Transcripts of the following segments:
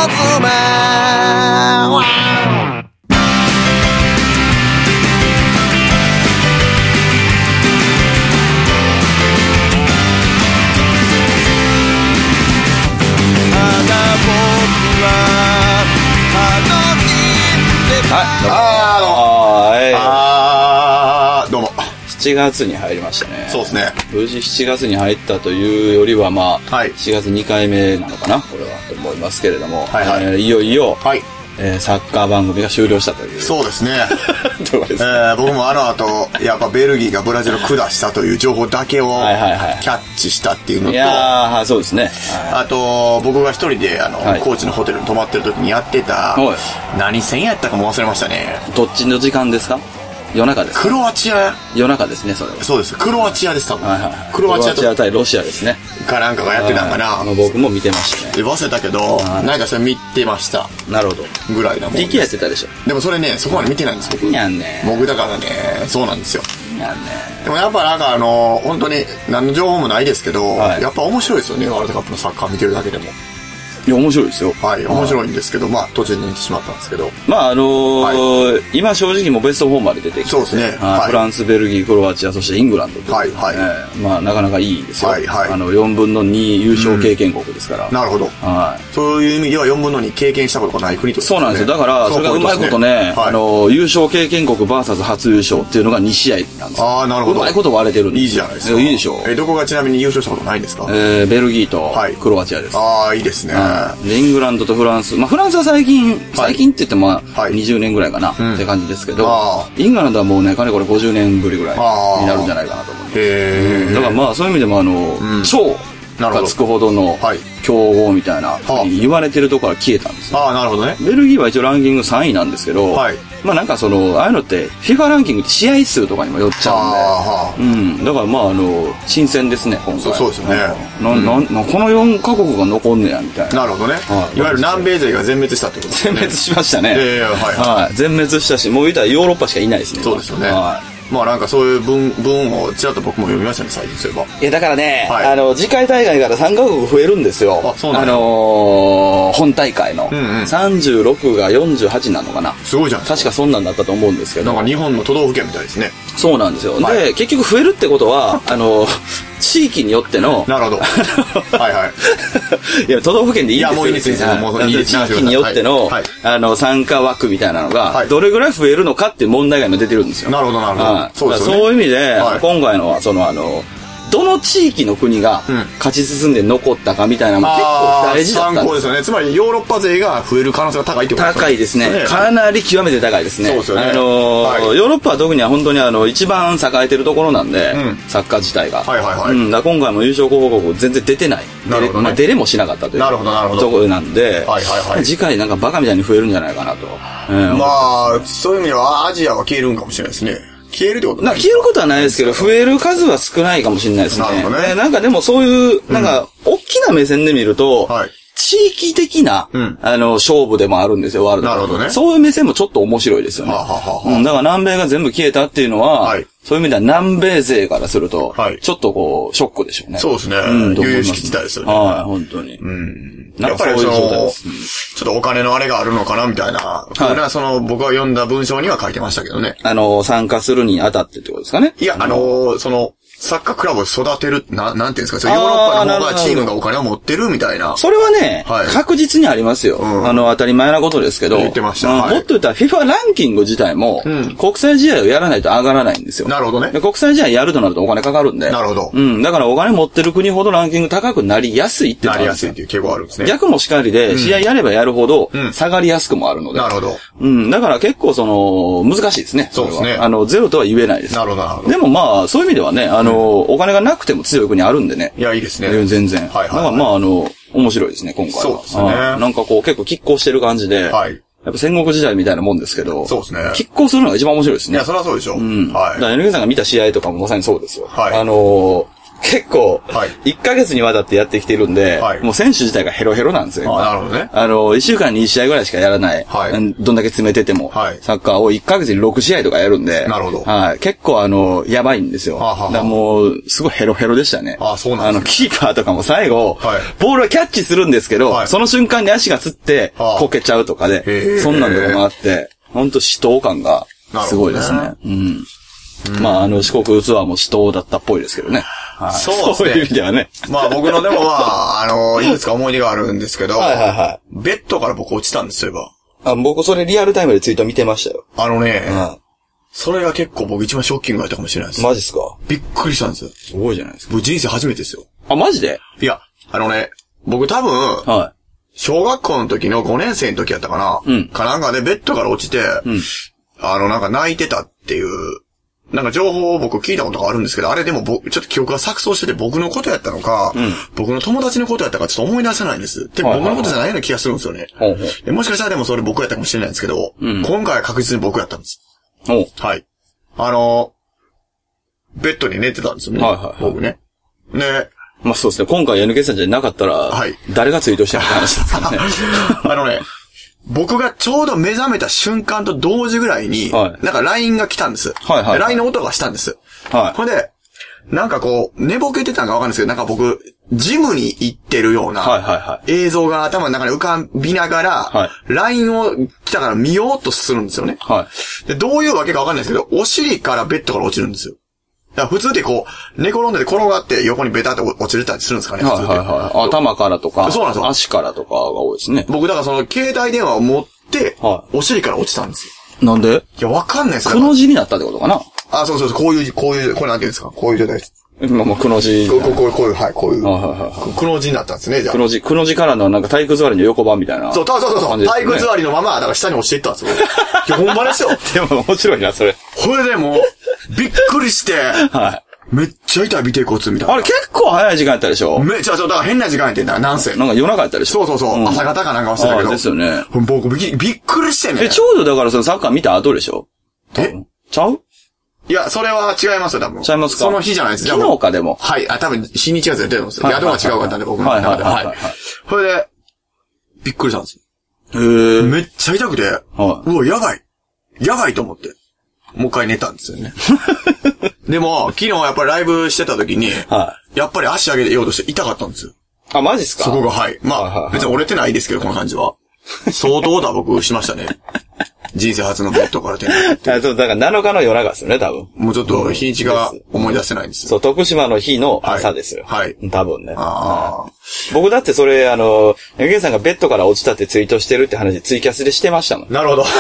どうも。 7月に入りましたね。 そうですね。 無事7月に入ったというよりは、まあ、 はい、 7月2回目なのかな、これは、と思いますけれども、 はいはいいよいよ、 はい、 サッカー番組が終了したという。 そうですね。 ですね僕もあの後、やっぱベルギーがブラジルを下したという情報だけをキャッチしたっていうのと、 いやー、そうですね。 あと、僕が一人ではい、 高知のホテルに泊まってる時にやってた、何戦やったかも忘れましたね。 どっちの時間ですか？夜中ですか？ クロアチア。 夜中ですね、それは。 そうです。クロアチアです、多分。 はいはい。 クロアチア対ロシアですね。 かなんかがやってたんかな。 僕も見てましたね。 忘れたけど、なんかそれ見てました。 なるほど。 ぐらいなもんです。 PK やってたでしょ。 でもそれね、そこまで見てないんです、僕。 やんね。 僕だからね、そうなんですよ。 やんね。 でもやっぱなんか本当に何の情報もないですけど、やっぱ面白いですよね、ワールドカップのサッカー見てるだけでも。 いや、面白いですよ。 はい、面白いんですけど、まあ、途中で見てしまったんですけど。 まあ、今正直もうベスト4まで出てきて。 そうですね。 フランス、ベルギー、クロアチア、そしてイングランド。 はい、はい。 まあ、なかなかいいですよ。 はい、はい。 4分の2優勝経験国ですから。 なるほど。はい。そういう意味では4分の2経験したことがない国とそうなんですよ。だから、それがうまいことね、優勝経験国 VS 初優勝っていうのが2試合なんですよ。 ああ、なるほど。 うまいこと割れてるんです。 いいじゃないですか。 いいでしょどこがちなみに優勝したことないんですか？ ベルギーとクロアチアです。 ああ、いいですね。 イングランドとフランス。まあ、フランスは最近って言っても20年ぐらいかなって感じですけど、イングランドはもうね、かれこれ50年ぶりぐらいになるんじゃないかなと思う。だからまあ、そういう意味でも超がつくほどの強豪みたいな言われてるところから消えたんですよ。 ああ、なるほどね。 ベルギーは一応ランキング3位なんですけど、まあなんかああいうのって FIFA ランキングって試合数とかにもよっちゃうんで、だからまあ新鮮ですね、今回。 そうですよね。 この4カ国が残んねや、みたいな。 なるほどね。いわゆる南米勢が全滅したってことですね。 全滅しましたね。 はい。 全滅したし、もう言うたらヨーロッパしかいないですね。 そうですよね。まあなんかそういう文をちらっと僕も読みましたね、最近そういえば。 いやだからね、次回大会から3カ国増えるんですよ。 あ、そうなんだ。 本大会の。36が48なのかな。 すごいじゃん。 確かそんなんだったと思うんですけど。 なんか日本の都道府県みたいですね。 そうなんですよ。で、結局増えるってことは、地域によっての。 なるほど。はいはい。 いや、都道府県でいいんですよ。 いや、もういいですよ。もういいです。 地域によっての、参加枠みたいなのが、どれぐらい増えるのかっていう問題が今出てるんですよ。 なるほど、なるほど。 そうですね。そういう意味で、今回のは、どの地域の国が勝ち進んで残ったかみたいなのも結構大事だったんです。 参考ですよね。つまりヨーロッパ勢が増える可能性が高いってことですね。 高いですね。かなり極めて高いですね。 そうですよね。 ヨーロッパは特には本当に一番栄えてるところなんで、サッカー自体が。だ今回も優勝候補国全然出てない。 なるほど。 まあ出れもしなかったというところなんで、次回なんかバカみたいに増えるんじゃないかなと。 まあ、そういう意味ではアジアは消えるんかもしれないですね。消えるってこと消えることはないですけど、増える数は少ないかもしれないですね。 なるほどね。 なんかでもそういう、なんか、大きな目線で見ると、地域的な、勝負でもあるんですよ、ワールドカップ。 なるほどね。 そういう目線もちょっと面白いですよね。だから南米が全部消えたっていうのは、そういう意味では南米勢からすると、ちょっとこう、ショックでしょうね。 そうですね。由々しき事態ですよね。 はい、本当に。 やっぱりちょっとお金のあれがあるのかなみたいな。僕が読んだ文章には書いてましたけどね。 参加するにあたってってことですかね。 いや、サッカークラブを育てる、なんていうんですか、ヨーロッパの方がチームがお金を持ってるみたいな。 それはね、確実にありますよ。当たり前なことですけど。 言ってました。 もっと言ったら FIFA ランキング自体も、国際試合をやらないと上がらないんですよ。 なるほどね。 国際試合やるとなるとお金かかるんで。 なるほど。 だからお金持ってる国ほどランキング高くなりやすいってなりやすいっていう傾向あるんですね。 逆もしかりで、試合やればやるほど、下がりやすくもあるので。 なるほど。 だから結構難しいですね。 そうですね。 ゼロとは言えないです。 なるほど、なるほど。 でもまあ、そういう意味ではね、お金がなくても強い国あるんでね。 いや、いいですね。 全然。だからまあ、面白いですね、今回は。 そうですね。 なんかこう、結構拮抗してる感じで。やっぱ戦国時代みたいなもんですけど。 そうですね。 拮抗するのが一番面白いですね。 いや、それはそうでしょ。 だから、NG さんが見た試合とかもまさにそうですよ。 結構、1ヶ月にわたってやってきてるんで、もう選手自体がヘロヘロなんですよ。 なるほどね。 1週間に1試合ぐらいしかやらない。どんだけ詰めてても、サッカーを1ヶ月に6試合とかやるんで、 なるほど。 結構やばいんですよ。だからもう、すごいヘロヘロでしたね。 そうなんですキーパーとかも最後、ボールはキャッチするんですけど、その瞬間に足がつって、こけちゃうとかで、そんなんとかもあって、ほんと死闘感がすごいですね。まあ、四国ツアーも死闘だったっぽいですけどね。そういう意味ではね。 まあ僕のでもいくつか思い出があるんですけど、ベッドから僕落ちたんですよ、 僕それリアルタイムでツイート見てましたよ。 それが結構僕一番ショッキングだったかもしれないです。 マジっすか？ びっくりしたんですよ。 すごいじゃないですか。 僕人生初めてですよ。 マジで？ いや、僕多分、小学校の時の5年生の時やったかな、かなんかでベッドから落ちて、なんか泣いてたっていう、なんか情報を僕聞いたことがあるんですけど、あれでもちょっと記憶が錯綜してて僕のことやったのか、僕の友達のことやったかちょっと思い出せないんです。でも僕のことじゃないような気がするんですよね。もしかしたらでもそれ僕やったかもしれないんですけど、今回は確実に僕やったんです。はい。ベッドに寝てたんですよね。僕ね。ね。 まあそうですね。今回 NK さんじゃなかったら、誰がツイートしてるって話ですからね。 僕がちょうど目覚めた瞬間と同時ぐらいに、なんか LINE が来たんです。LINE の音がしたんです。ほんで、なんかこう、寝ぼけてたのかわかんないですけど、なんか僕、ジムに行ってるような映像が頭の中に浮かびながら、LINE を来たから見ようとするんですよね。で、どういうわけかわかんないですけど、お尻からベッドから落ちるんですよ。普通ってこう、寝転んで転がって横にベタって落ちれたりするんですかね、普通って。 頭からとか、 そうなんですよ。 足からとかが多いですね。 僕だからその携帯電話を持って、お尻から落ちたんですよ。 なんで？ いや、わかんないですくの字になったってことかな？ そう、これなんていうんですか？こういう状態です。 もうくの字。 こういう、くの字になったんですね、じゃあ。 くの字からのなんか体育座りの横版みたいな。 そう。体育座りのまま、だから下に落ちていったんですよ。ほんまですよ。 でも面白いな、それ。 これでも、びっくりして、めっちゃ痛い尾てい骨みたいな。 あれ結構早い時間やったでしょ？ めっちゃ、だから変な時間やってんだ、なんせ。 なんか夜中やったでしょ？ そう。朝方かなんか忘れたけど。 ですよね。 僕びっくりしてね。 ちょうどだからそのサッカー見た後でしょ？ちゃう？いや、それは違いますよ、多分。 違いますか？ その日じゃないです。 昨日かでも。 多分、日にちがずれてるんですよ。宿が違うかったんで、僕の中で。それで、びっくりしたんですよ。めっちゃ痛くて、うわ、やばいと思って。もう一回寝たんですよね。でも、昨日やっぱりライブしてた時に、やっぱり足上げようとして痛かったんですよ。 マジっすか？ そこが、まあ、別に折れてないですけど、この感じは。相当打撲しましたね。人生初のベッドから転落。 だから7日の夜中ですよね、多分。 もうちょっと日にちが思い出せないんですよ。 そう、徳島の日の朝ですよ。多分ね。僕だってそれ、NK さんがベッドから落ちたってツイートしてるって話ツイキャスでしてましたもん。 なるほど。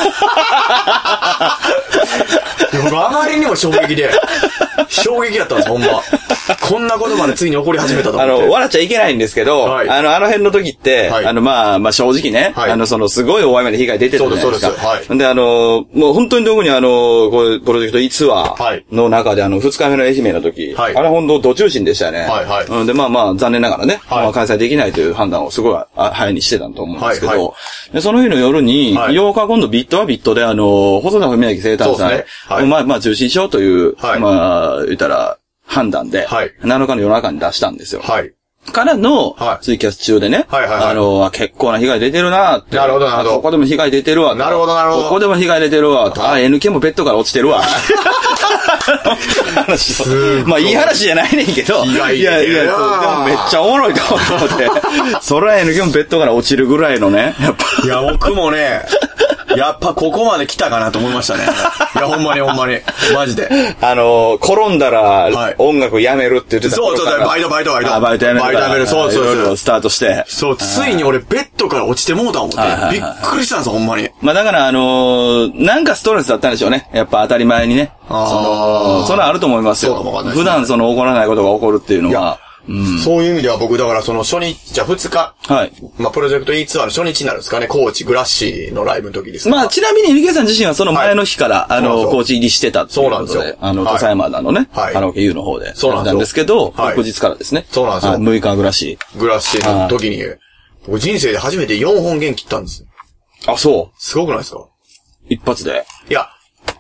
僕あまりにも衝撃だったんです、ほんま。こんなことまでついに起こり始めたと思って。 笑っちゃいけないんですけど、あの辺の時って、まあ正直ね、すごい大雨で被害出てたじゃないですか。で、もう本当に特にこういうプロジェクト E ツアーの中で2日目の愛媛の時、あれ本当ど中心でしたよね。で、まあ残念ながらね、開催できないという判断をすごい早にしてたと思うんですけど、でその日の夜に、8日今度ビットはビットで細田文明生誕祭、まあ中止しようという、まあ言ったら判断で、7日の夜中に出したんですよ。からの、ツイキャス中でね、結構な被害出てるなって。 なるほど、なるほど。 ここでも被害出てるわ。 なるほど、なるほど。 ここでも被害出てるわ。NK もベッドから落ちてるわ。まあ、いい話じゃないねんけど。いや、でもめっちゃおもろいと思って。それは NK もベッドから落ちるぐらいのね、やっぱ。 いや、僕もね、やっぱここまで来たかなと思いましたね。いや、ほんまに。マジで。 転んだら、音楽やめるって言ってた。 そう、バイト。バイトやめる。そう。 スタートして。 そう、ついに俺ベッドから落ちてもうた思って。びっくりしたんですよ、ほんまに。 まあだから、なんかストレスだったんでしょうね。やっぱ当たり前にね。それはあると思いますよ。普段起こらないことが起こるっていうのは。 そういう意味では僕、だからその初日、じゃあ2日。まあ、プロジェクト E ツアーの初日になるんですかね。高知グラッシーのライブの時です。 まあ、ちなみに NK さん自身はその前の日から、高知入りしてたっていうことで、土佐山田のね、カラオケ U の方で。そうなんですけど、翌日からですね。 そうなんですよ。 6日グラッシー。グラッシーの時に、僕人生で初めて4本弦切ったんです。 そう。 すごくないですか？ 一発で。 いや、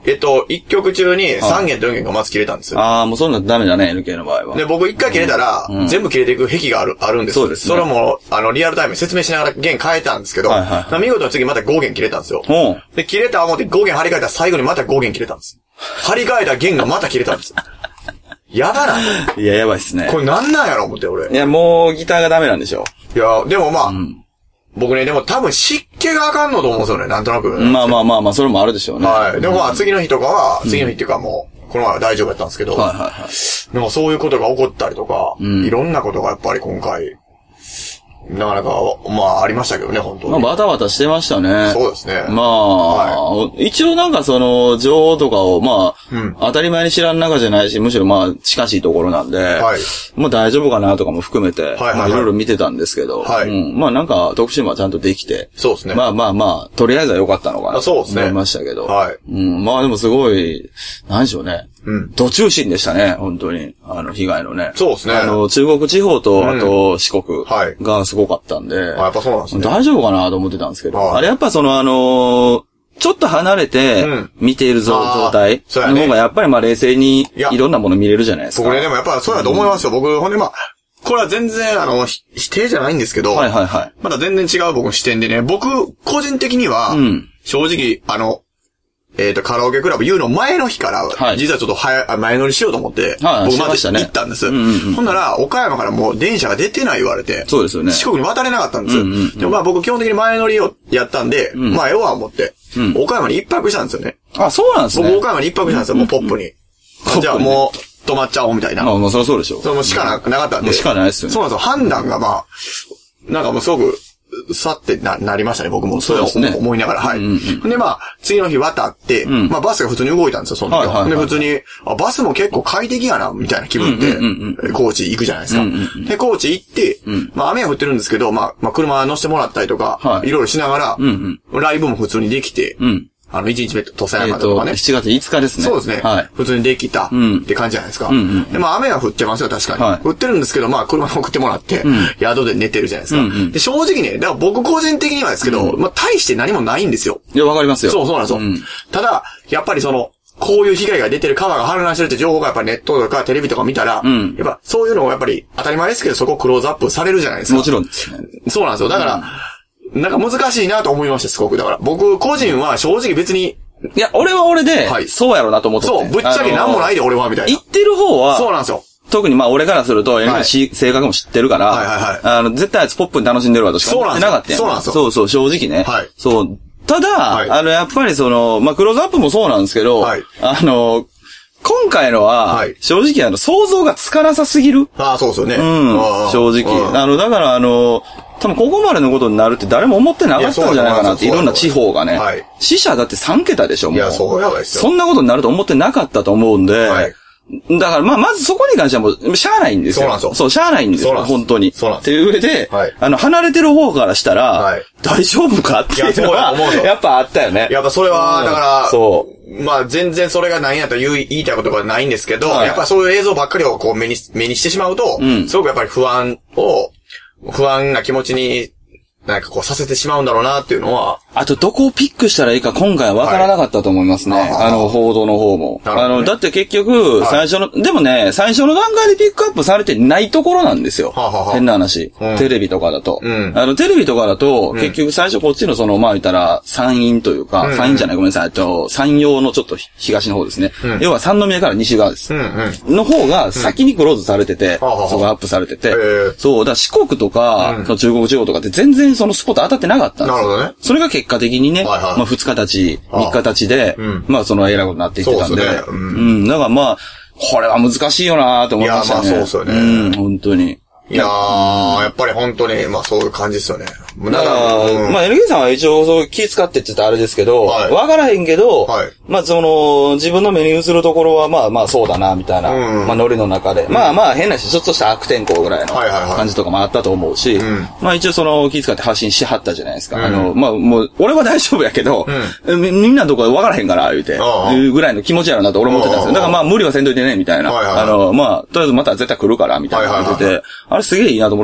1曲中に3弦と4弦がまず切れたんですよ。 ああ、もうそんなダメだね、NK の場合は。 で、僕1回切れたら、全部切れていく壁があるんですよ。そうですね。それも、リアルタイムで説明しながら弦変えたんですけど、見事に次また5弦切れたんですよ。で、切れた思って5弦張り替えたら最後にまた5弦切れたんです。張り替えた弦がまた切れたんです。やばない。 いや、やばいっすね。 これなんなんやろ思って、俺。 いや、もうギターがダメなんでしょ。 いや、でもまあ、僕ね、でも多分湿気があかんのと思うんですよね、なんとなく。 まあ、それもあるでしょうね。 はい。でもまあ、次の日とかは、次の日っていうかもう、この前は大丈夫やったんですけど、なんかそういうことが起こったりとか、いろんなことがやっぱり今回、なかなか、まあ、ありましたけどね、本当に。 まあ、バタバタしてましたね。 そうですね。 まあ、一応なんかその、情報とかを、まあ、当たり前に知らん中じゃないし、むしろまあ、近しいところなんで、まあ大丈夫かなとかも含めて、まあいろいろ見てたんですけど、まあなんか、特集もちゃんとできて、 そうですね。 まあ、とりあえずは良かったのかなと思いましたけど、まあでもすごい、なんでしょうね。土中心でしたね、本当に。被害のね。 そうですね。 中国地方と、あと、四国がすごかったんで、 やっぱそうなんですね。 大丈夫かなと思ってたんですけど、あれやっぱそのちょっと離れて、見ている状態の方が、やっぱりまあ冷静にいろんなもの見れるじゃないですか。 僕ね、でもやっぱそうだと思いますよ。僕、ほんでまあ、これは全然否定じゃないんですけど、まだ全然違う僕の視点でね、僕、個人的には、正直、カラオケクラブ U の前の日から、実はちょっと前乗りしようと思って、僕まで行ったんです。ほんなら、岡山からもう電車が出てない言われて、 そうですよね。 四国に渡れなかったんです。でもまあ僕基本的に前乗りをやったんで、まあええわ思って、岡山に一泊したんですよね。 あ、そうなんですね。 僕岡山に一泊したんですよ、もうポップに。じゃあもう、泊まっちゃおうみたいな。 まあそりゃそうでしょ。 それもしかなかったんで。 しかないですよね。 そうなんですよ。判断がまあ、なんかもうすごく、さってなりましたね、僕も。それを思いながら、はい。で、まあ、次の日渡って、まあ、バスが普通に動いたんですよ、その時は。で、普通に、バスも結構快適やな、みたいな気分で、高知行くじゃないですか。で、高知行って、まあ、雨は降ってるんですけど、まあ、車乗せてもらったりとか、いろいろしながら、ライブも普通にできて、1日目、土佐山とかね。 7月5日ですね。 そうですね。普通にできたって感じじゃないですか。で、まあ雨は降ってますよ、確かに。降ってるんですけど、まあ車に送ってもらって、宿で寝てるじゃないですか。で、正直ね、だから僕個人的にはですけど、まあ大して何もないんですよ。 いや、わかりますよ。 そうなんですよ。ただ、やっぱりこういう被害が出てる川が氾濫してるって情報がやっぱりネットとかテレビとか見たら、やっぱそういうのをやっぱり当たり前ですけど、そこクローズアップされるじゃないですか。 もちろんですね。 そうなんですよ。だから、なんか難しいなと思いました、すごく。だから、僕個人は正直別に、 いや、俺は俺で、そうやろうなと思ってて。 そう、ぶっちゃけなんもないで、俺は、みたいな。 言ってる方は、 そうなんですよ。 特にまあ俺からすると、性格も知ってるから、絶対あいつポップに楽しんでるわとしか思ってなかったやん。 そうなんですよ。 そう、正直ね。そう。ただ、やっぱりまあクローズアップもそうなんですけど、今回のは、正直想像がつかなさすぎる。 ああ、そうですよね。 正直。だから多分ここまでのことになるって誰も思ってなかったんじゃないかなって、いろんな地方がね。死者だって3桁でしょ、もう。 いや、そうやばいですよ。 そんなことになると思ってなかったと思うんで、だからまずそこに関してはもう、しゃあないんですよ。そう、しゃあないんですよ、本当に。っていう上で、離れてる方からしたら、大丈夫かっていうのは、やっぱあったよね。 やっぱそれは、だから、まあ全然それが何やと言いたいことがないんですけど、やっぱそういう映像ばっかりをこう目にしてしまうと、すごくやっぱり不安な気持ちに、なんかこうさせてしまうんだろうなっていうのは。 あとどこをピックしたらいいか今回は分からなかったと思いますね。報道の方も。だって結局、でもね、最初の段階でピックアップされてないところなんですよ。変な話。テレビとかだと。テレビとかだと、結局最初こっちのまあ言ったら、山陰というか、山陰じゃない、ごめんなさい。山陽のちょっと東の方ですね。要は三宮から西側です。の方が先にクローズされてて、そこアップされてて。そう、だから四国とか、中国地方とかって全然そのスポット当たってなかったんですよ。 なるほどね。 それが結果的にね、まあ2日経ち、3日経ちで、まあえらいことになっていってたんで、だからまあ、これは難しいよなーって思いましたね。 いや、まあそうですよね。 本当に。 いやー、やっぱり本当に、まあそういう感じですよね。 だから、まあ NK さんは一応そう気使ってって言ったらあれですけど、わからへんけど、まあ自分の目に映るところはまあそうだな、みたいな、まあノリの中で、まあ変なし、ちょっとした悪天候ぐらいの感じとかもあったと思うし、まあ一応気使って発信しはったじゃないですか。まあもう、俺は大丈夫やけど、みんなのとこわからへんから、言うて、ぐらいの気持ちやろなと俺思ってたんですよ。だからまあ無理はせんといてね、みたいな。まあ、とりあえずまた絶対来るから、みたいな感じで、あれすげえいいなと思ってたんですけど、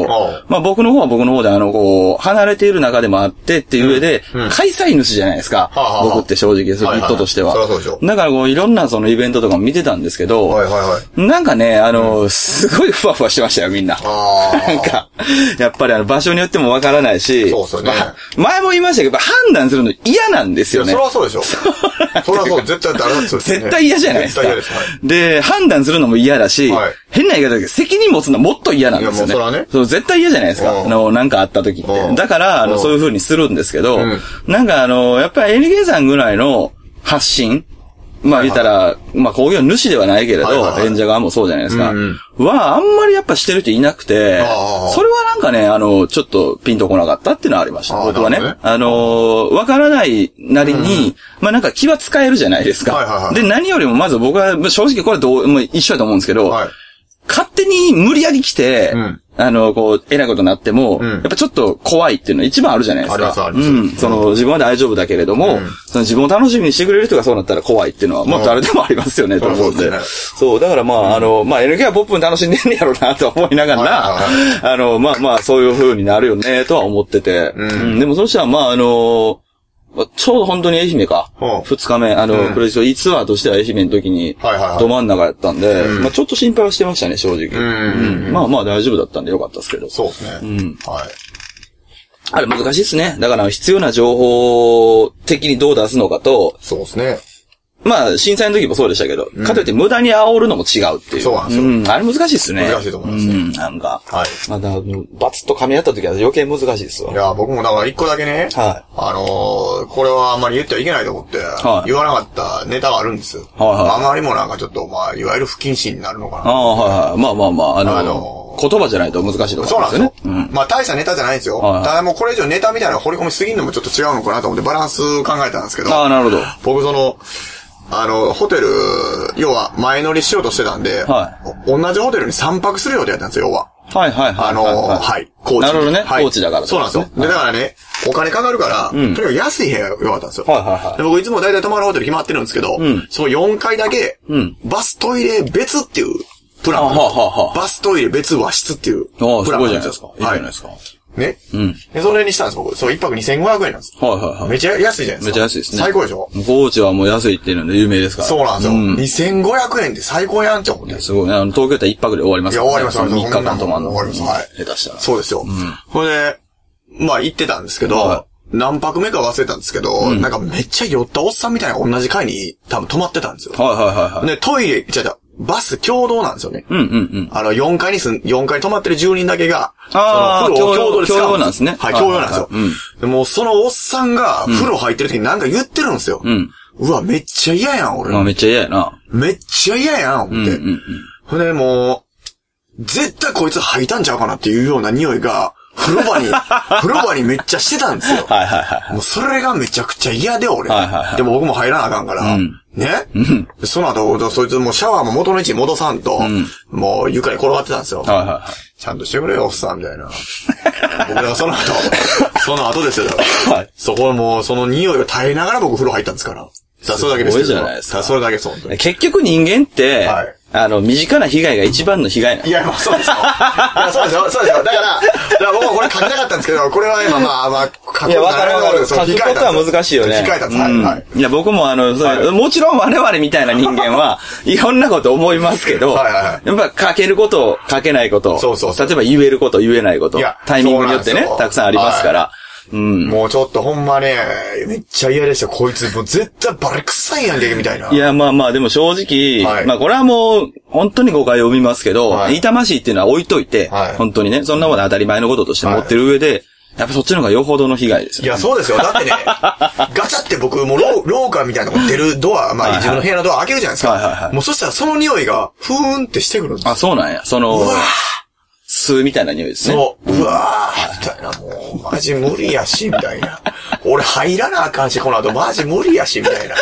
ど、まあ僕の方は僕の方でこう、離れている中でもあってっていう上で、開催主じゃないですか。僕って正直、そのビットとしては。だからこう、いろんなそのイベントとかも見てたんですけど、なんかね、すごいふわふわしてましたよ、みんな。なんか、やっぱり場所によってもわからないし、 そうですよね。 前も言いましたけど、判断するの嫌なんですよね。 そりゃそうでしょ。そりゃそう、絶対誰だってそうですね。 絶対嫌じゃないですか。 絶対嫌です。 で、判断するのも嫌だし、変な言い方だけど、責任持つのはもっと嫌なんですよね。 いや、もうそれはね。 そう、絶対嫌じゃないですか。なんかあった時って。だから、そういう風にするんですけど、なんかやっぱり NK さんぐらいの発信、まあ言ったら、まあ工業主ではないけれど、演者側もそうじゃないですか。は、あんまりやっぱしてる人いなくて、それはなんかね、ちょっとピンとこなかったっていうのはありました。僕はね。わからないなりに、まあなんか気は使えるじゃないですか。で、何よりもまず僕は、正直これもう一緒だと思うんですけど、勝手に無理やり来て、こう、偉いことになっても、やっぱちょっと怖いっていうのは一番あるじゃないですか。自分は大丈夫だけれども、その自分を楽しみにしてくれる人がそうなったら怖いっていうのは、もう誰でもありますよね、と思うんで。そう、だからまあ、NK はポップに楽しんでんねやろうなと思いながら、まあ、そういう風になるよね、とは思ってて。でもそしたらまあ、ちょうど本当に愛媛か。2日目、クレジット E ツアーとしては愛媛の時に、ど真ん中やったんで、まあちょっと心配はしてましたね、正直。まあまあ大丈夫だったんでよかったですけど。 そうですね。はい。 あれ難しいですね。だから必要な情報的にどう出すのかと、 そうですね。 まあ、震災の時もそうでしたけど、かといって無駄に煽るのも違うっていう。 そうなんですよ。 あれ難しいですね。 難しいと思います。 なんか。 はい。 まだ、バツッと噛み合った時は余計難しいですわ。 いや、僕もだから一個だけね、これはあんまり言ってはいけないと思って、言わなかったネタがあるんですよ。あまりもなんかちょっと、まあ、いわゆる不謹慎になるのかな。 まあまあまあ、言葉じゃないと難しいところですよね。 そうなんですよ。まあ、大したネタじゃないんですよ。ただもうこれ以上ネタみたいな掘り込みすぎるのもちょっと違うのかなと思ってバランス考えたんですけど。 なるほど。 僕ホテル、要は前乗りしようとしてたんで、同じホテルに3泊する予定だったんですよ、要は。 はい。 高知。 なるほどね。高知だから。 そうなんですよ。で、だからね、お金かかるから、とにかく安い部屋が良かったんですよ。で僕いつも大体泊まるホテル決まってるんですけど、その4階だけ、バストイレ別っていうプラン。バストイレ別和室っていうプラン。 すごいじゃないですか。いいじゃないですか。 ね。で、それにしたんです、僕。そう、1泊2500円なんです。めっちゃ安いじゃないですか。 めっちゃ安いですね。 最高でしょ。 高知はもう安いっていうので有名ですから。 そうなんですよ。2500円で最高やんって思って。 すごいね。東京だったら1泊で終わりますから。 いや、終わります。 3日間泊まるの。 終わります。はい。 下手したら。 そうですよ。ほいで、まあ行ってたんですけど、何泊目か忘れたんですけど、なんかめっちゃ酔ったおっさんみたいな同じ階に多分泊まってたんですよ。で、トイレ、バス共同なんですよね。4階に泊まってる10人だけが、風呂を共同で使うんです。 共用なんですね。 はい、共用なんですよ。でもそのおっさんが風呂入ってる時になんか言ってるんですよ。うわ、めっちゃ嫌やん、俺。 めっちゃ嫌やな。 めっちゃ嫌やん、思って。ほんでもう、絶対こいつ吐いたんちゃうかなっていうような匂いが、風呂場にめっちゃしてたんですよ。もうそれがめちゃくちゃ嫌で、俺。でも僕も入らなあかんから。ね、その後、そいつもうシャワーも元の位置に戻さんと、もう床に転がってたんですよ。ちゃんとしてくれよ、おっさん、みたいな。僕はその後ですよ。そこもう、その匂いを耐えながら僕風呂入ったんですから。それだけです。 すごいじゃないですか。 それだけです、本当に。 結局人間って、身近な被害が一番の被害なんです。 いや、まあそうですよ。そうですよ。だから僕はこれ書きたかったんですけど、これは今まあ、書くことは難しいよね。 書き換えたんです。 いや、僕ももちろん我々みたいな人間は、いろんなこと思いますけど、やっぱ書けること、書けないこと、例えば言えること、言えないこと、タイミングによってね、たくさんありますから、 もうちょっとほんまね、めっちゃ嫌でした。こいつもう絶対バレ臭いやんけ、みたいな。 いや、まあまあ、でも正直、まあこれはもう、本当に誤解を生みますけど、痛ましいっていうのは置いといて、本当にね、そんなもの当たり前のこととして持ってる上で、やっぱそっちの方がよほどの被害ですよ。 いや、そうですよ。だってね、ガチャって僕も廊下みたいなとこ出るドア、まあ自分の部屋のドア開けるじゃないですか。もうそしたらその匂いが、ふーんってしてくるんですよ。 あ、そうなんや。吸うみたいな匂いですね。 そう。うわー、みたいな、もう、マジ無理やし、みたいな。俺入らなあかんし、この後マジ無理やし、みたいな。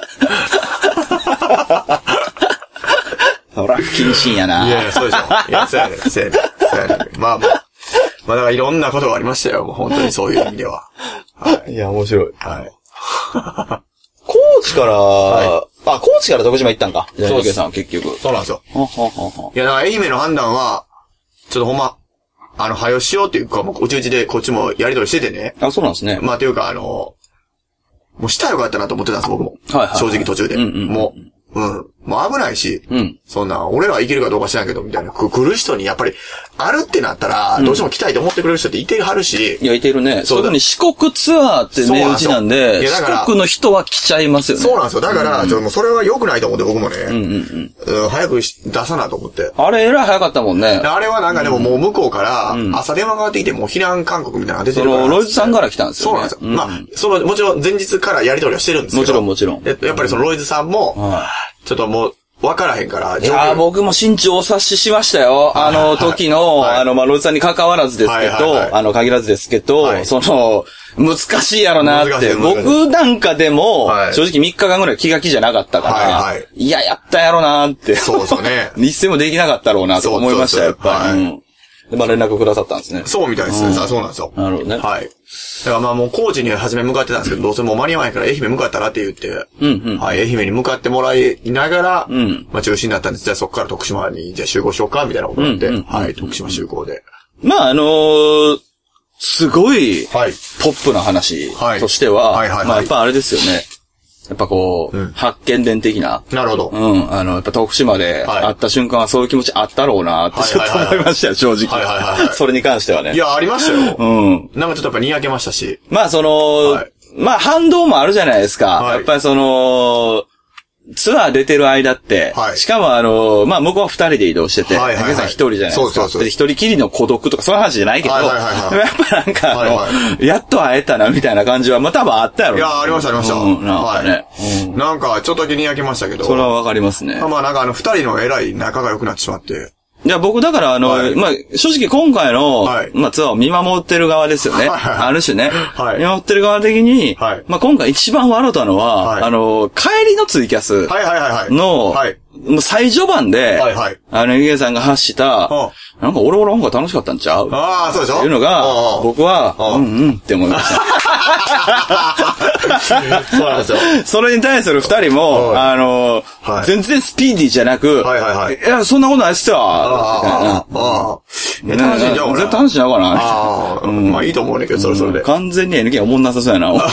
ほら、不謹慎やな。 いや、そうでしょ。いや、そうやね。まあまあ。まあだからいろんなことがありましたよ、もう本当にそういう意味では。 いや、面白い。高知から、高知から徳島行ったんか。そうです。さん結局。 そうなんですよ。いや、だから愛媛の判断は、ちょっとほんま、 早よしようっていうか、もううちでこっちもやり取りしててね。 あ、そうなんですね。 まあ、というか、もうしたらよかったなと思ってたんです、僕も。はいはい。正直途中で。もう危ないし、そんな、俺らはいけるかどうか知らんけど、みたいな。来る人にやっぱり、あるってなったら、どうしても来たいと思ってくれる人っていてはるし。 いや、いてるね。特に四国ツアーって銘打ちなんで、四国の人は来ちゃいますよね。 そうなんですよ。だから、もうそれは良くないと思って、僕もね。早く出さなと思って。 あれ、えらい早かったもんね。 あれはなんかでももう向こうから、朝電話がかかってきて、もう避難勧告みたいなのが出てるから。 ロイズさんから来たんですよ。 そうなんですよ。まあ、もちろん前日からやり取りはしてるんですけど。 もちろん。 やっぱりそのロイズさんも、ちょっともう、わからへんから。 いや僕も心中お察ししましたよ。時の、ロイズさんに関わらずですけど、限らずですけど、難しいやろなって。僕なんかでも、正直3日間ぐらい気が気じゃなかったから、いや、やったやろなって。 そうですよね。 一戦もできなかったろうなと思いましたよ、やっぱり。で、連絡くださったんですね。 そうみたいですね。そうなんですよ。 なるほどね。 はい。だからもう高知に初め向かってたんですけど、どうせもう間に合わないから愛媛向かったらって言って、はい、愛媛に向かってもらいながら、中止になったんです。じゃあそこから徳島に、じゃあ集合しようか、みたいなことになって、はい、徳島集合で。 まあすごい、ポップな話としては、まあやっぱあれですよね。やっぱ発見伝的な。 なるほど。 やっぱ徳島で会った瞬間はそういう気持ちあったろうなってちょっと思いましたよ、正直。それに関してはね。 いや、ありましたよ。なんかちょっとやっぱにやけましたし。 まあまあ反動もあるじゃないですか。やっぱりツアー出てる間って、しかもまあ向こうは2人で移動してて、竹さん1人じゃないですか。で、1人きりの孤独とかそういう話じゃないけど、やっぱなんかやっと会えたなみたいな感じは、まあ多分あったやろ。 いや、ありました。なんかちょっとだけにやけましたけど。 それはわかりますね。 まあなんか2人の偉い仲が良くなってしまって。 いや、僕だからまあ、正直今回の、まあツアーを見守ってる側ですよね。ある種ね。見守ってる側的に、まあ今回一番笑ったのは、帰りのツイキャスの、もう最序盤で、ゆげさんが発した、なんか俺の方が楽しかったんちゃうああ、そうでしょっていうのが、僕は、って思いました。 そうなんですよ。 それに対する二人も、全然スピーディーじゃなく、いや、そんなことないっすよみたいな。 楽しいんじゃん、 絶対楽しいんじゃうかな。 まあいいと思うねんけど、それで。 完全に NK おもんなさそうやな。い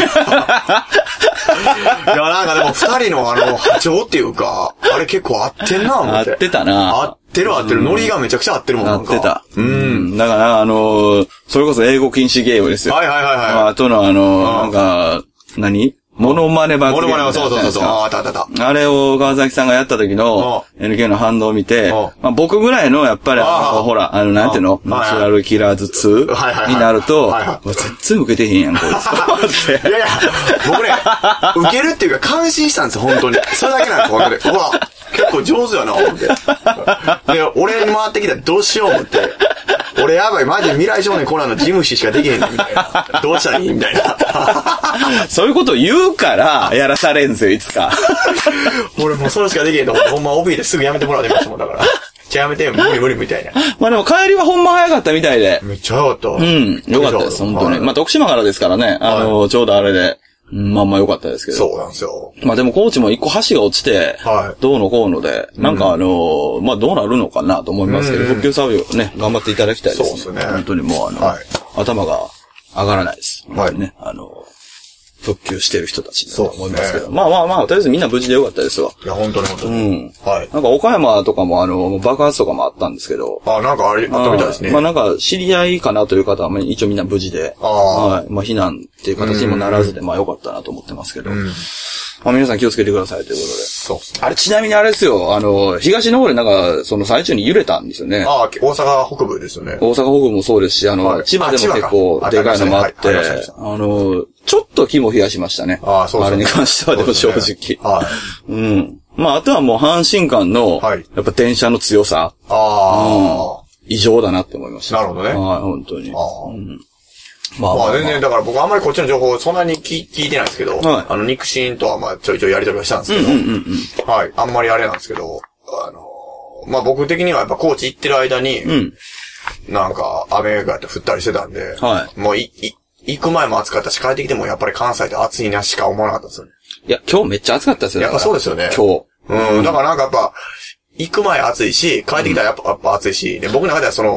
や、なんかでも二人の波長っていうか、あれ結構合ってんな、思って。 合ってたな。 合ってる。ノリがめちゃくちゃ合ってるもん、なんか。 合ってた。だから、それこそ英語禁止ゲームですよ。あとのなんか、モノマネ罰ゲーム。モノマネはそう。あった。あれを川崎さんがやった時の NK の反応を見て、まあ僕ぐらいの、やっぱりほら、なんていうのナチュラルキラーズ2になると、全然受けてへんやん、こいつ。 いや、僕ね、受けるっていうか感心したんですよ、本当に。それだけなんです、本当に。うわ、結構上手やな、思って。で、俺に回ってきたらどうしよう思って。俺やばい、マジで未来少年コナンの事務士しかできへんねん、みたいな。どうしたらいいみたいな。 そういうこと言うから、やらされんすよ、いつか。 俺もうそれしかできへんと思って、ほんま帯ですぐやめてもらってましたもん、だから。じゃあやめてよ、無理みたいな。 まあでも帰りはほんま早かったみたいで。 めっちゃ早かった。 よかったです、本当に。まあ徳島からですからね、ちょうどあれで。まあ良かったですけど。 そうなんですよ。 まあでも高知も一個橋が落ちて、どうのこうので、なんかまあどうなるのかなと思いますけど、復旧作業ね、頑張っていただきたいですね。そうですね。本当にもう頭が上がらないです。ね、復旧してる人たちだと思いますけど。まあ、とりあえずみんな無事でよかったですわ。 いや、本当に。 なんか岡山とかも爆発とかもあったんですけど。 なんかあったみたいですね。 まあなんか知り合いかなという方は一応みんな無事で。まあ避難っていう形にもならずで、まあよかったなと思ってますけど。まあ皆さん気をつけてくださいということで。 そうですね。 あれちなみにあれですよ、東の方でなんか、その最中に揺れたんですよね。 大阪北部ですよね。 大阪北部もそうですし、千葉でも結構でかいのもあって、ちょっと気も冷やしましたね。あれに関してはでも正直。まああとはもう阪神間の、やっぱ電車の強さ。異常だなって思いました。 なるほどね。 本当に。 まあ全然、だから僕あんまりこっちの情報そんなに聞いてないですけど、肉親とはまあちょいちょいやり取りはしたんですけど、あんまりあれなんですけど、まあ僕的にはやっぱ高知行ってる間に、なんか雨が降ったりしてたんで、もう行く前も暑かったし、帰ってきてもやっぱり関西で暑いなしか思わなかったんですよね。 いや、今日めっちゃ暑かったですよね。 やっぱそうですよね。 今日。 だからなんかやっぱ、行く前暑いし、帰ってきたらやっぱ暑いし、僕の中では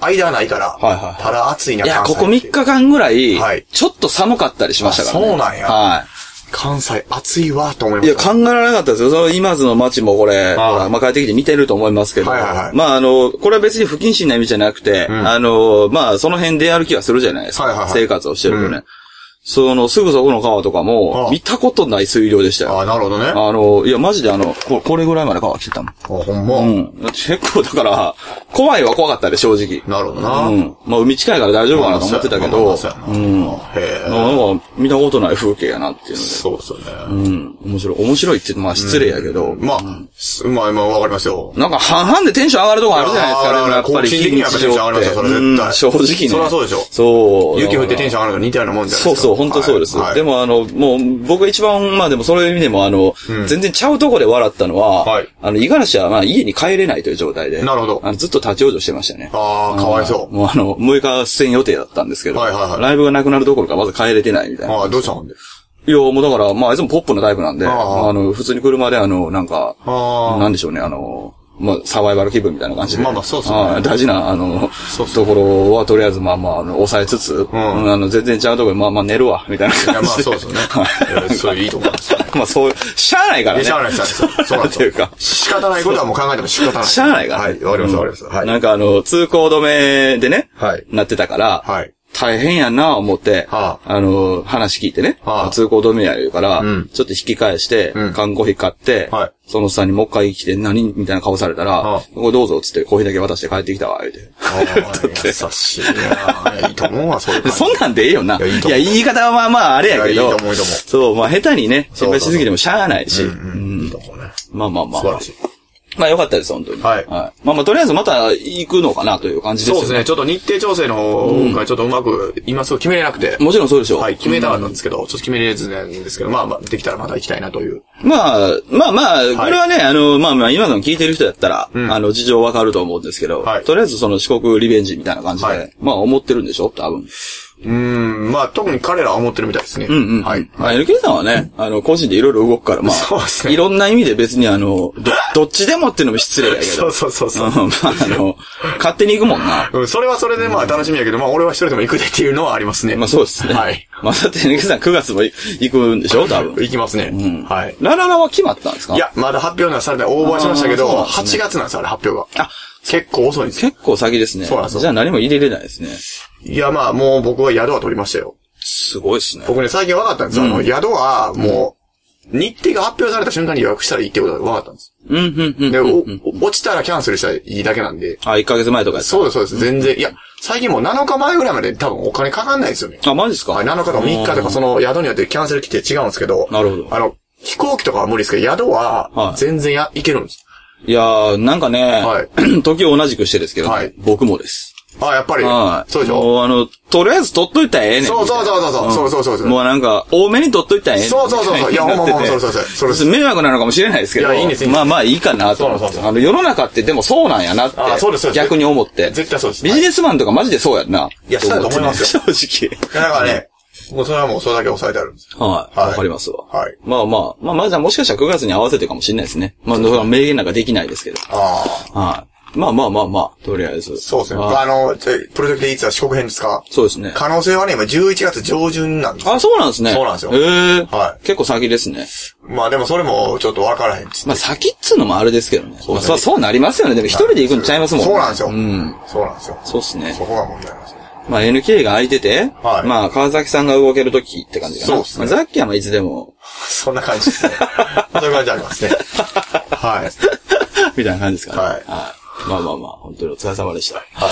間ないから、ただ暑いな、 いや、ここ3日間ぐらい、ちょっと寒かったりしましたからね。 そうなんや。はい。関西暑いわ、と思いました。いや、考えられなかったですよ。その今津の街もこれ、まあ帰ってきて見てると思いますけど、まあこれは別に不謹慎な意味じゃなくて、まあその辺でやる気はするじゃないですか。生活をしてるとね。すぐそこの川とかも、見たことない水量でしたよ。 なるほどね。 いや、マジでこれぐらいまで川来てたもん。 ほんま。うん。 結構だから、怖いは怖かったで、正直。 なるほどな。 うん。まあ、海近いから大丈夫かなと思ってたけど、うん。なんか、見たことない風景やなっていうので。 そうですよね。 うん。面白いって言って、まあ失礼やけど。 まあ、わかりますよ。 なんか、半々でテンション上がるとこあるじゃないですか、ね。やっぱり、非日常って。正直ね。 そりゃそうでしょ。 そう。 雪降ってテンション上がるの似たようなもんじゃないですか。 そう、本当そうです。でももう、僕一番、まあでもそういう意味でも全然ちゃうとこで笑ったのは、五十嵐はまあ家に帰れないという状態で、 なるほど。 ずっと立ち往生してましたね。 ああ、かわいそう。 もう6日出演予定だったんですけど、ライブがなくなるどころかまず帰れてないみたいな。 ああ、どうしたんで？ いや、もうだから、まああいつもポップなタイプなんで、普通に車でなんか、なんでしょうね、まあ、サバイバル気分みたいな感じで。 まあそうそう。 大事な、ところはとりあえずまあ抑えつつ、全然ちゃうところでまあ寝るわ、みたいな感じで。いや、 まあそうですよね。はい。そういいと思います。 まあしゃあないからね。 しゃあないです。そうなんですよ。仕方ないことはもう考えても仕方ない。 しゃあないから。 はい、わかります。はい。 なんか通行止めでね、なってたから、はい。大変やなぁ思って、話聞いてね、通行止めや言うから、ちょっと引き返して、缶コーヒー買って、その下にもう一回来て何みたいな顔されたら、これどうぞっつってコーヒーだけ渡して帰ってきたわ、言うて。 優しいなぁ。いいと思うわ、そういうそんなんでええよな。いや、言い方はまああれやけど、そう、まあ下手にね、心配しすぎてもしゃあないし。まあ。素晴らしい。まあ良かったです、本当に。はい。まあとりあえずまた行くのかなという感じですね。 そうですね。ちょっと日程調整の方がちょっとうまく、今すぐ決めれなくて。 もちろんそうでしょう。 はい、決めたかったんですけど、ちょっと決めれずなんですけど、まあできたらまた行きたいなという。 まあ、これはね、まあ今の聞いてる人だったら、事情わかると思うんですけど、とりあえずその四国リベンジみたいな感じで、まあ思ってるんでしょ、多分。 まあ特に彼らは思ってるみたいですね。はい。 まあ NK さんはね、個人でいろいろ動くから、まあ、そうですね。いろんな意味で別にどっちでもっていうのも失礼やけど。 そう。 まあ勝手に行くもんな。 それはそれでまあ楽しみやけど、まあ俺は一人でも行くでっていうのはありますね。 まあそうですね。はい。まあだって NK さん9月も行くんでしょ多分。 行きますね。はい。 ラララは決まったんですか？ いや、まだ発表はされて応募はしましたけど、8月なんですよ、あれ発表が。結構遅いんですよ。 結構先ですね。そうなんですよ。じゃあ何も入れれないですね。 いや、まあ、もう僕は宿は取りましたよ。 すごいですね。 僕ね、最近分かったんですよ。宿は、もう、日程が発表された瞬間に予約したらいいってことが分かったんです。で、落ちたらキャンセルしたらいいだけなんで。 1ヶ月前とかそうです。全然。いや、最近もう7日前ぐらいまで多分お金かかんないですよね。 マジですか？ はい、7日とか3日とかその宿によってキャンセル来て違うんですけど。 なるほど。 飛行機とかは無理ですけど、宿は、全然いけるんです。 いやー、なんかね、時を同じくしてですけど、僕もです。 やっぱり。そうでしょ。 もうとりあえず取っといたらええねん。 そう。 もうなんか、多めに取っといたらええねん。 そう。いや、ほんま、 そう。迷惑なのかもしれないですけど。いや、いいんです。まあいいかなと。世の中ってでもそうなんやなって。逆に思って。 絶対そうです。 ビジネスマンとかマジでそうやんな。 いや、そうだと思いますよ。 正直。 だからね、もうそれはもうそれだけ抑えてあるんです。 はい。わかりますわ。はい。まあじゃあもしかしたら9月に合わせてかもしれないですね。まあ、明言なんかできないですけど。はい。まあ、とりあえず。 そうですね。プロジェクトいつは四国編ですか？ そうですね。 可能性はね、今11月上旬なんです。 そうなんですね。 そうなんですよ。 はい。結構先ですね。 まあでもそれもちょっとわからへんです。 まあ先っつうのもあれですけどね。そうなりますよね。でも一人で行くんちゃいますもんね。 そうなんですよ。そうなんですよ。 そうっすね。 そこが問題なんですね。 まあ NK が空いてて、まあ川崎さんが動けるときって感じかな。そうですね。ザッキーはいつでも。 そんな感じですね。そういう感じありますね。はい。 みたいな感じですかね。はい。まあ、本当にお疲れ様でした。はい。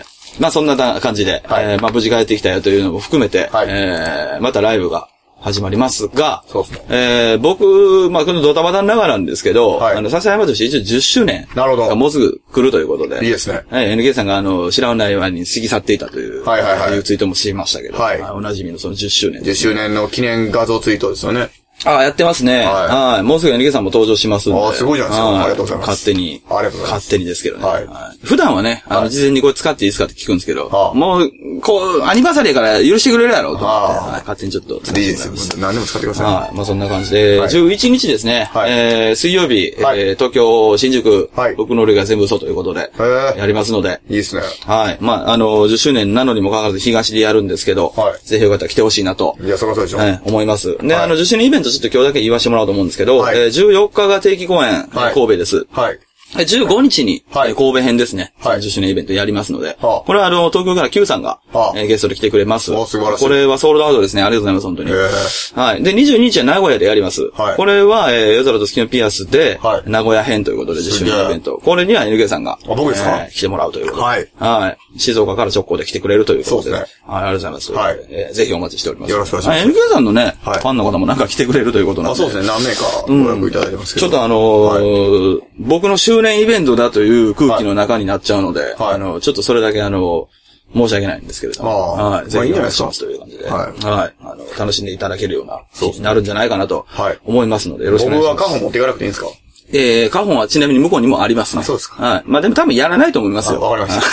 まあそんな感じで、まあ無事帰ってきたよというのも含めて、またライブが始まりますが、そうですね。僕、まあこのドタバタながらなんですけど、笹山として一応10周年がもうすぐ来るということで、 いいですね。 NK さんが知らない間に過ぎ去っていたという、いうツイートもしましたけど、おなじみのその10周年。 10周年の記念画像ツイートですよね。 やってますね。はい。もうすぐ NK さんも登場しますんで。 すごいじゃないですか。ありがとうございます。 勝手に。 ありがとうございます。 勝手にですけどね。はい。普段はね、事前にこれ使っていいですかって聞くんですけど、もう、アニバーサリーから許してくれるやろと思って、勝手にちょっと使っていいですよ。何でも使ってください。 はい。まあそんな感じで、11日ですね。水曜日、東京、新宿、僕の俺が全部嘘ということで、やりますので。 いいですね。 はい。まあ10周年なのにもかかわらず東でやるんですけど、ぜひよかったら来てほしいなと。 いや、そりゃそうでしょ。 思います。で、10周年イベントちょっと今日だけ言わせてもらおうと思うんですけど、14日が定期公演、神戸です。はい。15日に、神戸編ですね。10周年イベントやりますので。これは東京から Q さんが、ゲストで来てくれます。 素晴らしい。 これはソールドアウトですね。ありがとうございます、本当に。はい。で、22日は名古屋でやります。これは、夜空と月のピアスで、名古屋編ということで10周年イベント。これには NK さんが、 僕ですか来てもらうということで。はい。はい。静岡から直行で来てくれるということで。そうですね。はい、ありがとうございます。はい。ぜひお待ちしております。 よろしくお願いします。 NK さんのね、ファンの方もなんか来てくれるということなんで。 そうですね。何名かご予約いただいてますけど。 ちょっと僕の周年イベントだという空気の中になっちゃうので、ちょっとそれだけ申し訳ないんですけれども、はい。ぜひお願いしますという感じで、はい。楽しんでいただけるような日になるんじゃないかなと思いますので、よろしくお願いします。 僕はカホン持っていかなくていいんですか？ カホンはちなみに向こうにもありますね。 そうですか。 はい。まあでも多分やらないと思いますよ。 わかりました。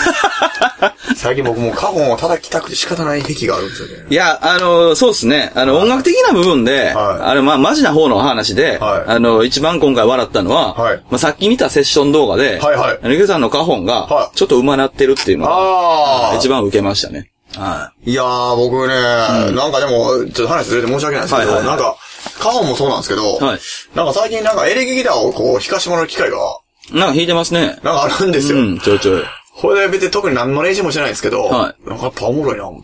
最近僕もカホンを叩きたくて仕方ない癖があるんですよね。 いや、そうですね。音楽的な部分で、マジな方の話で、一番今回笑ったのは、まあさっき見たセッション動画で、NK さんのカホンが、ちょっと上手なってるっていうのが、一番受けましたね。はい。 いやー、僕ね、なんかでも、ちょっと話ずれて申し訳ないですけど、なんか、カホンもそうなんですけど、なんか最近なんかエレキギターをこう弾かしてもらう機会が、 なんか弾いてますね。 なんかあるんですよ。 ちょいちょい。 これ別に特に何の練習もしてないんですけど、なんかやっぱおもろいな思って。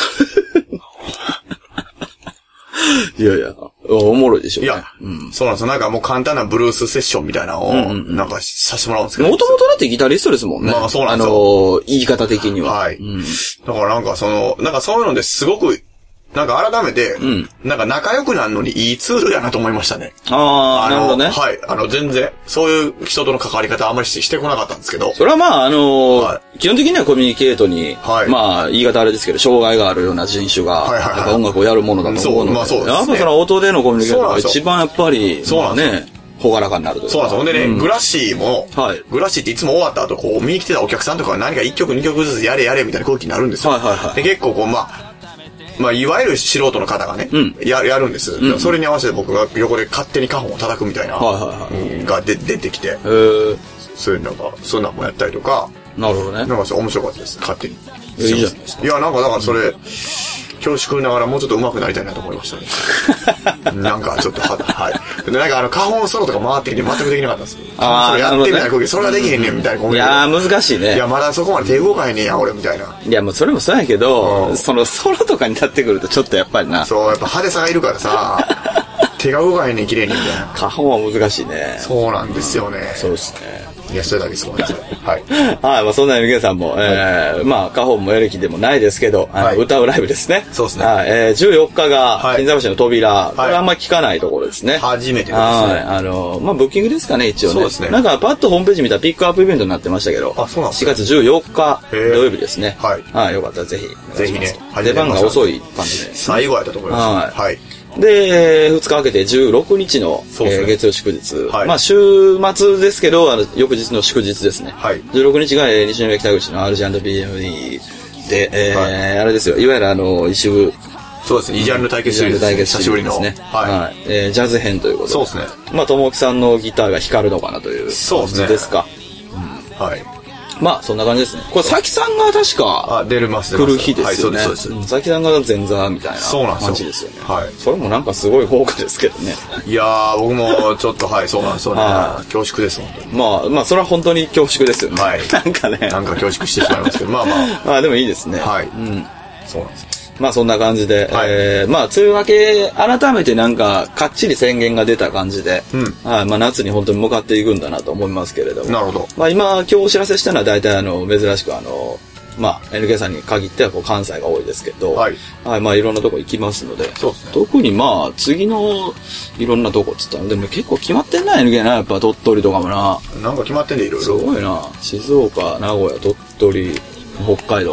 いやいや、おもろいでしょうね。 いや、そうなんですよ。なんかもう簡単なブルースセッションみたいなのを、なんかさせてもらうんですけど。 もともとだってギタリストですもんね。 まあそうなんですよ。 言い方的には。 はい。だからなんかなんかそういうのですごく、なんか改めて、なんか仲良くなるのにいいツールやなと思いましたね。 なるほどね。 はい。全然、そういう人との関わり方あんまりしてこなかったんですけど。 それはまあ、基本的にはコミュニケートに、まあ、言い方あれですけど、障害があるような人種が、やっぱ音楽をやるものだと思うので、やっぱその音でのコミュニケートが一番やっぱり、そうなんですね。ほがらかになるというか。 そうなんですよ。ほんでね、グラッシーも、グラッシーっていつも終わった後、こう、見に来てたお客さんとかが何か1曲2曲ずつやれやれみたいな空気になるんですよ。で、結構こう、まあ、いわゆる素人の方がね、やるんです。それに合わせて僕が横で勝手にカホンを叩くみたいな、が出てきて、そういうのもやったりとか、 なるほどね。 なんか面白かったです、勝手に。 いいじゃないですか。 いや、なんかだからそれ、恐縮ながらもうちょっと上手くなりたいなと思いましたね。なんかちょっと、はい。で、なんかカホンソロとか回ってきて全くできなかったんですよ。それやってみたいな空気、それができへんねんみたいな。 いやー、難しいね。 いや、まだそこまで手動かへんねんや、俺みたいな。 いや、もうそれもそうやけど、そのソロとかになってくるとちょっとやっぱりな。 そう、やっぱ派手さがいるからさ、手が動かへんねん、綺麗にみたいな。 カホンは難しいね。 そうなんですよね。 そうですね。 いや、それだけそうです。はい。 はい、まあそんなNKさんも、まあ、カホンもエレキでもないですけど、歌うライブですね。 そうですね。 はい、14日が、金沢市の扉。これあんま聞かないところですね。 初めてですね。 はい。まあ、ブッキングですかね、一応ね。そうですね。なんか、パッとホームページ見たらピックアップイベントになってましたけど、 あ、そうなんですね。 4月14日土曜日ですね。 はい。 はい、よかったらぜひ。 ぜひね。 出番が遅い感じで。 最後やったと思います。はい。 で、2日空けて16日の、月曜祝日。まあ、週末ですけど、翌日の祝日ですね。16日が、西宮北口の RG&BME で、あれですよ。いわゆる一部。 そうですね。イジャンル対決シリーズ。久しぶりの。 ね。はい。ジャズ編ということで。 そうですね。 まあ、ともきさんのギターが光るのかなという感じですか。 はい。 まあ、そんな感じですね。これ、佐木さんが確か、 出ます来る日ですよね。 そうです。 佐木さんが前座みたいな感じですよね。はい。それもなんかすごい豪華ですけどね。 いやー、僕もちょっと、はい、そうなんですよね。恐縮です、本当に。まあ、それは本当に恐縮ですよね。はい。なんかね。 なんか恐縮してしまいますけど、まあ。 まあ、でもいいですね。 はい。そうなんです。 まあそんな感じで、まあ、梅雨明け、改めてなんか、かっちり宣言が出た感じで、まあ夏に本当に向かっていくんだなと思いますけれども。 なるほど。 まあ今日お知らせしたのは大体珍しくまあ NK さんに限っては関西が多いですけど、はい。まあいろんなとこ行きますので、そうですね。特にまあ次のいろんなとこっつったら、でも結構決まってんな NK な、やっぱ鳥取とかもな。 なんか決まってんでいろいろ。 すごいな。静岡、名古屋、鳥取、北海道。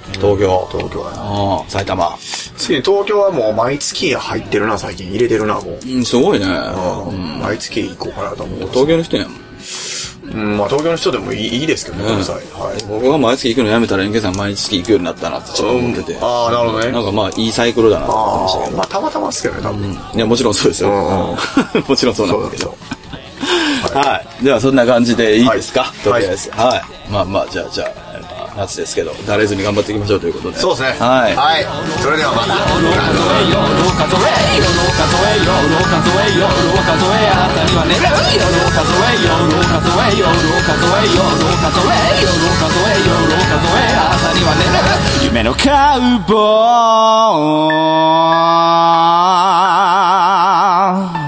東京。 東京やな。 埼玉。 次、東京はもう毎月入ってるな、最近。入れてるな、もう。 すごいね。 毎月行こうかなと思う。 東京の人やもん。 まあ東京の人でもいいですけどね、はい。 僕が毎月行くのやめたら、エンケさん毎月行くようになったなってちょっと思ってて。 ああ、なるほどね。 なんかまあ、いいサイクルだなと思ってましたけど。 まあ、たまたまっすけどね、多分。 いや、もちろんそうですよ。もちろんそうなんですけど。はい。では、そんな感じでいいですか？とりあえず。はい。まあまあ、じゃあ、夏ですけど、だれずに頑張っていきましょうということで。 そうですね。 はい。 はい。それではまた。 夢のカウボーイ